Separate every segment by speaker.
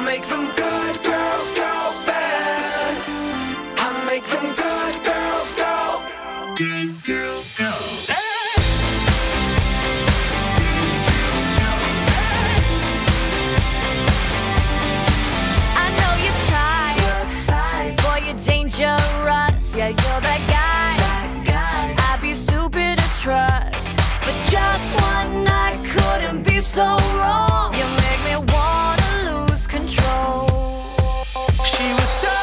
Speaker 1: make them good girls go bad. I make them good girls go. Good girls go.
Speaker 2: I know you're tired, boy, you're dangerous. Yeah, you're that guy. I'd be stupid to trust, but just one night couldn't be so wrong. You make me wanna lose control.
Speaker 1: She was so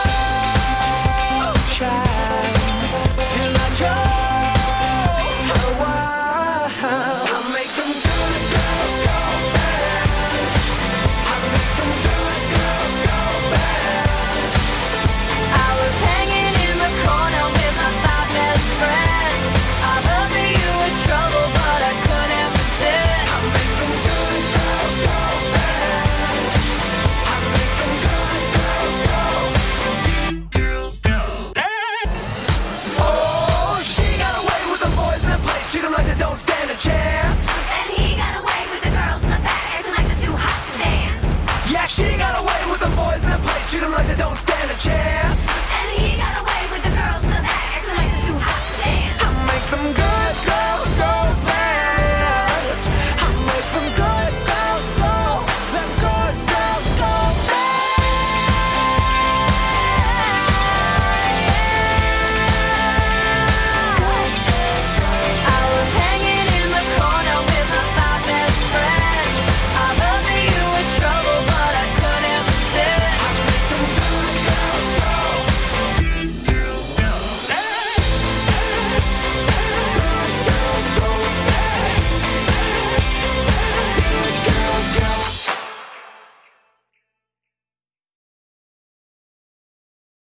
Speaker 1: shy till I drove her wild. I make them good girls go bad. I make them good girls go bad.
Speaker 2: I was hanging in the corner with my five best friends. I heard that you were trouble, but I couldn't resist.
Speaker 1: I make them good girls go bad. I make them good girls go. Good girls go. Oh, she got away with the boys in the place. Treat them like they don't stand a chance.
Speaker 2: And he got away with the girls in the back, acting like they're too hot to dance.
Speaker 1: Yeah, she got away with the boys in the place. Treat them like they don't stand a chance.
Speaker 2: And he got away with the girls in the back, acting like they're too hot to dance.
Speaker 1: I make them